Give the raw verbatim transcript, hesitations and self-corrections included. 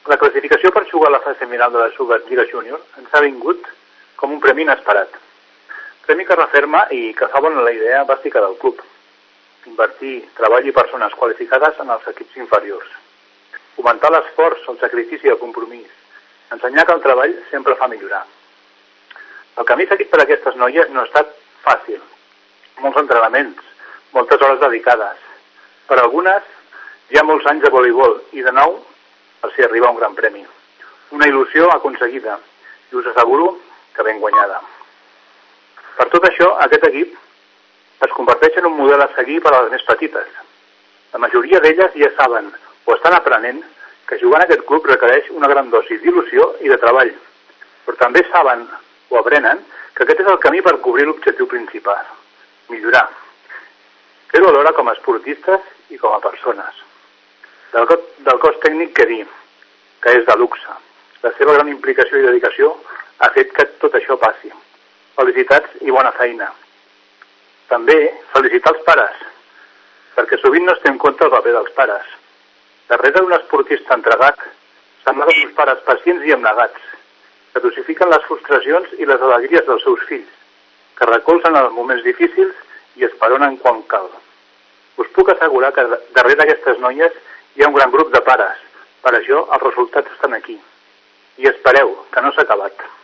La classificació per jugar a la fase final de la Superliga Júnior ens ha vingut com un premi inesperat. Premi que referma i que fa bona la idea bàsica del club. Invertir treball i persones qualificades en els equips inferiors. Fomentar l'esforç, el sacrifici i el compromís. Ensenyar que el treball sempre fa millorar. El camí seguit per aquestes noies no ha estat fàcil. Molts entrenaments, moltes hores dedicades. Per algunes, hi ha molts anys de voleibol i de nou els hi arriba un gran premi. Una il·lusió aconseguida i us asseguro que ben guanyada. Per tot això, aquest equip es converteix en un model a seguir per a les més petites. La majoria d'elles ja saben o estan aprenent que jugar en aquest club requereix una gran dosi d'il·lusió i de treball, però també saben o aprenen que aquest és el camí per cobrir l'objectiu principal, millorar. Fer-ho alhora com a esportistes i com a persones. Del, del cos tècnic què dir, que és de luxe. La seva gran implicació i dedicació ha fet que tot això passi. Felicitats i bona feina. També felicitar els pares, perquè sovint no es té en compte el paper dels pares. Darrere d'un esportista entregat s'amaguen uns pares pacients i abnegats, que dosifiquen les frustracions i les alegries dels seus fills, que recolzen els moments difícils i esperonen quan cal. Us puc assegurar que darrere d'aquestes noies hi ha un gran grup de pares. Per això els resultats estan aquí. I espereu, que no s'ha acabat.